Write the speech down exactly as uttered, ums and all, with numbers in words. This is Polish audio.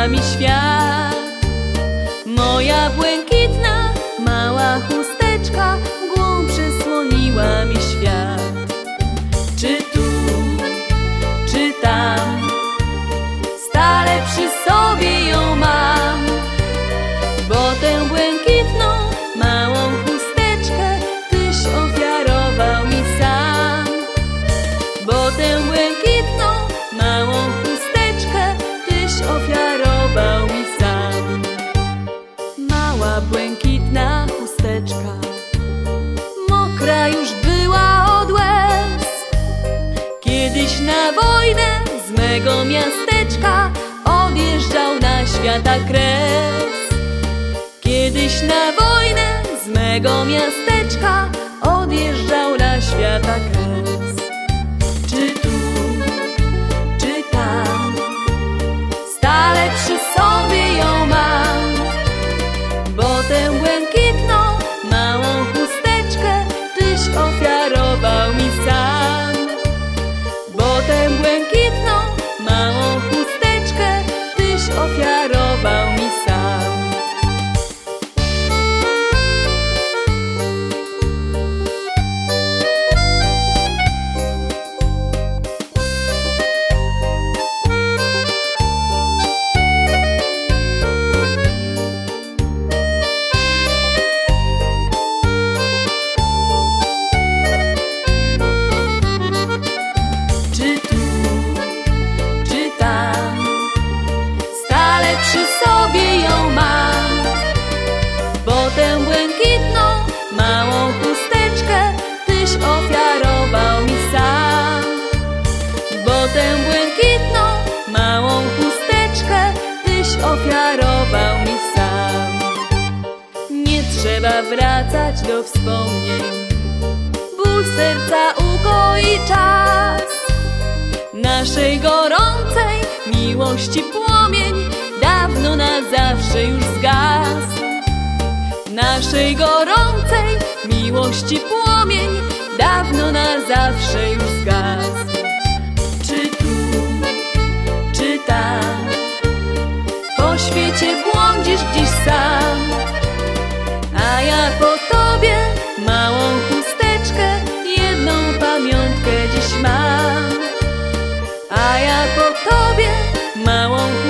przysłoniła mi świat. Moja błękitna, mała chusteczka mgłą przysłoniła mi świat. Czy tu, czy tam, stale przy sobie ją mam, bo tę błękitną, małą chusteczkę Tyś ofiarował mi sam. Bo tę błękitną, małą chusteczkę Tyś ofiarował mi sam. Mała błękitna chusteczka, mokra już była od łez. Kiedyś na wojnę z mego miasteczka odjeżdżał na świata kres. Kiedyś na wojnę z mego miasteczka odjeżdżał na świata kres. Czy tu, czy tam, stale przy sobie ją mam, bo tę błękitną, małą chusteczkę Tyś ofiarował mi sam. Bo tę błękitną, małą chusteczkę Tyś ofiarował mi sam. Przy sobie ją mam, bo tę błękitną, małą chusteczkę Tyś ofiarował mi sam. Bo tę błękitną, małą chusteczkę Tyś ofiarował mi sam. Nie trzeba wracać do wspomnień, ból serca ukoi czas. Naszej gorącej miłości płomień dawno na zawsze już zgasł. Naszej gorącej miłości płomień dawno na zawsze już zgasł. Czy tu, czy tam, po świecie błądzisz dziś sam, a ja po tobie małą chusteczkę, jedną pamiątkę dziś mam. A ja po tobie małą